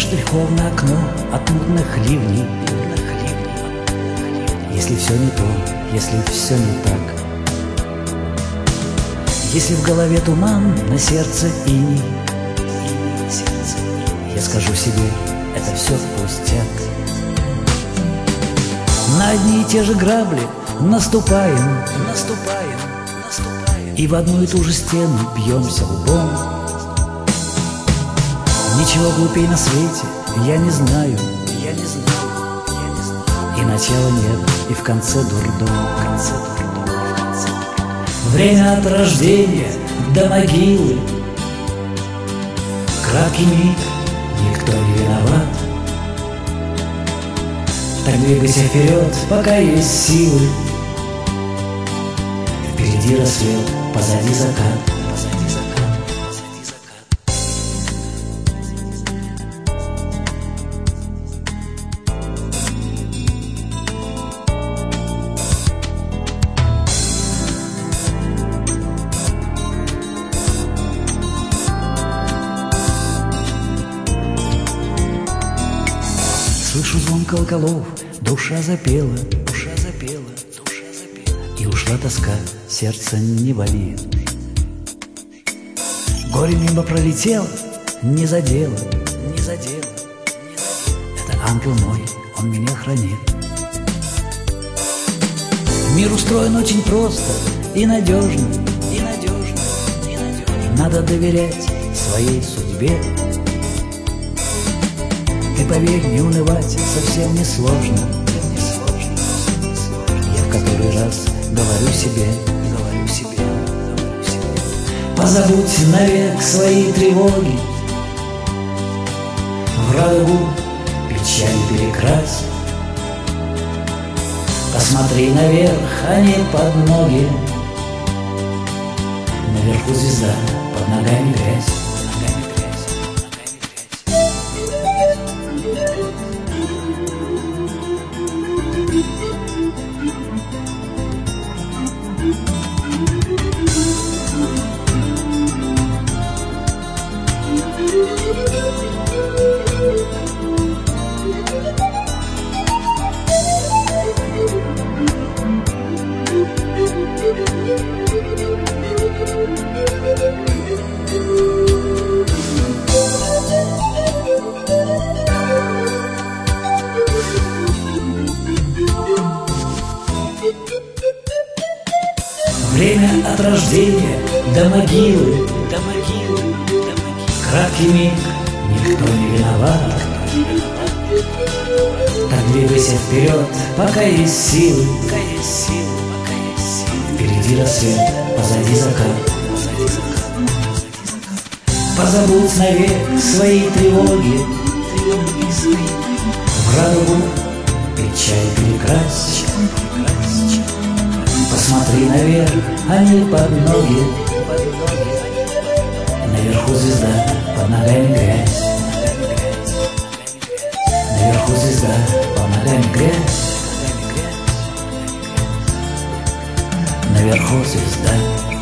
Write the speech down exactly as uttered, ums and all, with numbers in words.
штрихов на окно от мутных ливней. Если все не то, если все не так, если в голове туман, на сердце иней, я скажу себе, это все пустяк. На одни и те же грабли наступаем, наступаем, наступаем, и в одну и ту же стену бьемся лбом. Ничего глупей на свете я не знаю, я не знаю, я не знаю. И начала нет, и в конце дурдом, в конце дурдом, в конце дурдом. Время от рождения до могилы, краткий миг, никто не виноват. Так двигайся вперед, пока есть силы. Впереди рассвет, позади закат, позади закат, позади закат. Слышу звон колоколов, душа запела, душа запела, душа запела, и ушла тоска, сердце не болит. Горе мимо пролетело, не задело, не задело, не задело. Это ангел мой, он меня хранит. Мир устроен очень просто и надежно, и надежно, и надежно. Надо доверять своей судьбе. И поверь, не унывать совсем не сложно. Я в который раз говорю себе, говорю себе, говорю себе. Позабудь навек свои тревоги, в радугу печаль перекрась. Посмотри наверх, а не под ноги. Наверху звезда, под ногами грязь. Время от рождения до могилы, до могилы, до могилы. Краткий миг, никто не виноват. Так двигайся вперед, пока есть силы, пока есть силы, пока есть силы. Впереди рассвет, позади закат, позади закат, позади закат. Позабудь навек свои тревоги, тревоги свои. В радугу печаль перекрась. Посмотри наверх, а не под ноги. Наверху звезда, под ногами грязь. Наверху звезда, под ногами грязь. Наверху звезда.